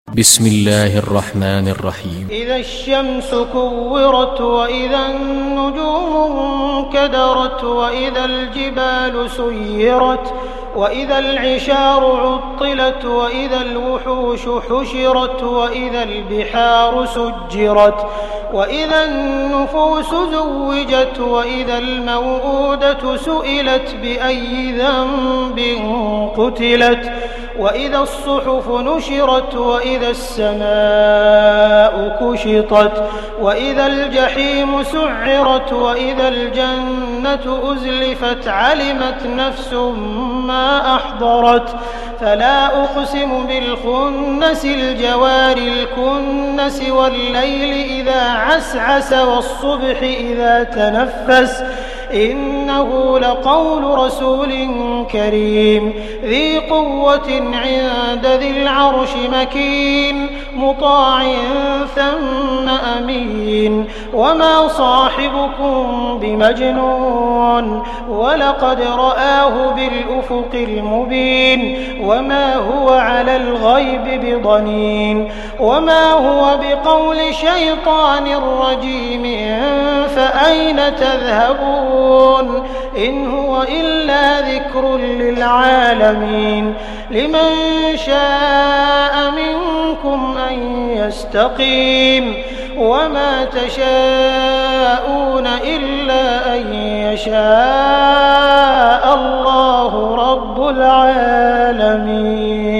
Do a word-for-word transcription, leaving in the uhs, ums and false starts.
بسم الله الرحمن الرحيم. إذا الشمس كورت وإذا النجوم انكدرت وإذا الجبال سيرت وإذا العشار عطلت وإذا الوحوش حشرت وإذا البحار سجرت وإذا النفوس زوجت وإذا الموءودة سئلت بأي ذنب قتلت وإذا الصحف نشرت وإذا السماء كشطت وإذا الجحيم سعرت وإذا الجنة أزلفت علمت نفس ما أحضرت فلا أقسم بالخنس الجوار الكنس والليل إذا عسعس والصبح إذا تنفس إنه لقول رسول كريم ذي قوة عند ذي العرش مكين مطاع ثم أمين وما صاحبكم بمجنون ولقد رآه بالأفق المبين وما هو على الغيب بضنين وما هو بقول شيطان رجيم فأين تذهبون إن هو إلا ذكر للعالمين لمن شاء منكم أن يستقيم وما تشاءون إلا أن يشاء الله رب العالمين.